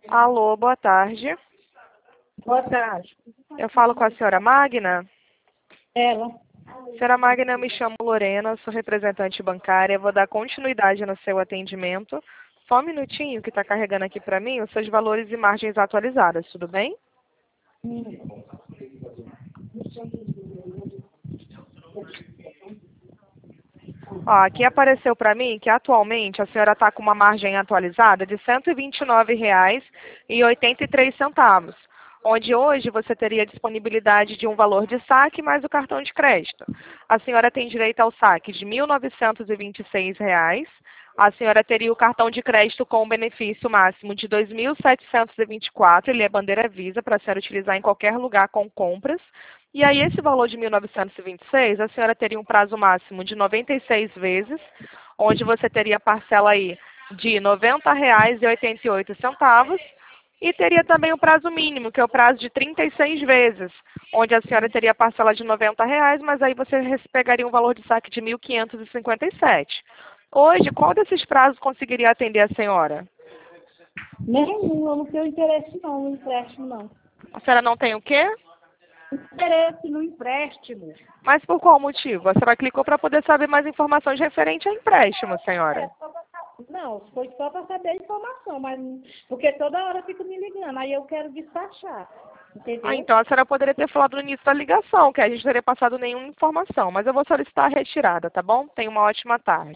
Alô, boa tarde. Boa tarde. Eu falo com a senhora Magna. Ela. Senhora Magna, eu me chamo Lorena, sou representante bancária. Vou dar continuidade no seu atendimento. Só um minutinho que está carregando aqui para mim os seus valores e margens atualizadas, tudo bem? Ó, aqui apareceu para mim que atualmente a senhora está com uma margem atualizada de R$ 129,83, onde hoje você teria disponibilidade de um valor de saque mais o cartão de crédito. A senhora tem direito ao saque de R$ 1.926. A senhora teria o cartão de crédito com benefício máximo de R$ 2.724, ele é bandeira Visa para a senhora utilizar em qualquer lugar com compras. E aí, esse valor de 1.926, a senhora teria um prazo máximo de 96 vezes, onde você teria parcela aí de R$ 90,88, e teria também o prazo mínimo, que é o prazo de 36 vezes, onde a senhora teria parcela de R$ 90, mas aí você pegaria um valor de saque de 1.557. Hoje, qual desses prazos conseguiria atender a senhora? Nenhum, eu não tenho interesse não, no empréstimo não. A senhora não tem o quê? Interesse no empréstimo. Mas por qual motivo? A senhora clicou para poder saber mais informações referente a empréstimo, senhora. Não, foi só para saber a informação, mas porque toda hora fica me ligando, aí eu quero despachar. Entendeu? Então a senhora poderia ter falado no início da ligação, que a gente não teria passado nenhuma informação. Mas eu vou solicitar a retirada, tá bom? Tenha uma ótima tarde.